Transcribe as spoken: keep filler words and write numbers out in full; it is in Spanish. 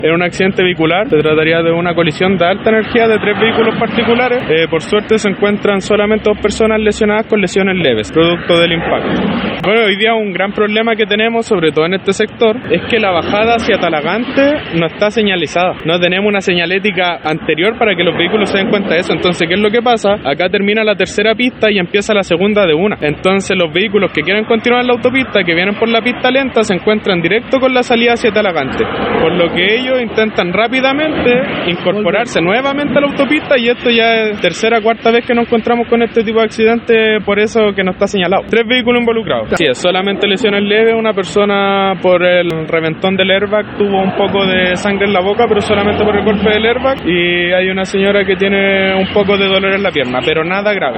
Es un accidente vehicular, se trataría de una colisión de alta energía de tres vehículos particulares. Eh, por suerte se encuentran solamente dos personas lesionadas con lesiones leves, producto del impacto. Bueno, hoy día un gran problema que tenemos, sobre todo en este sector, es que la bajada hacia Talagante no está señalizada. No tenemos una señalética anterior para que los vehículos se den cuenta de eso. Entonces, ¿qué es lo que pasa? Acá termina la tercera pista y empieza la segunda de una. Entonces, los vehículos que quieren continuar la autopista, que vienen por la pista lenta, se encuentran directo con la salida hacia Talagante. Por lo que ellos intentan rápidamente incorporarse nuevamente a la autopista, y esto ya es tercera, cuarta vez que nos encontramos con este tipo de accidente, por eso que no está señalado. Tres vehículos involucrados. Sí, es solamente lesiones leves. Una persona por el reventón del airbag tuvo un poco de sangre en la boca, pero solamente por el golpe del airbag, y hay una señora que tiene un poco de dolor en la pierna, pero nada grave.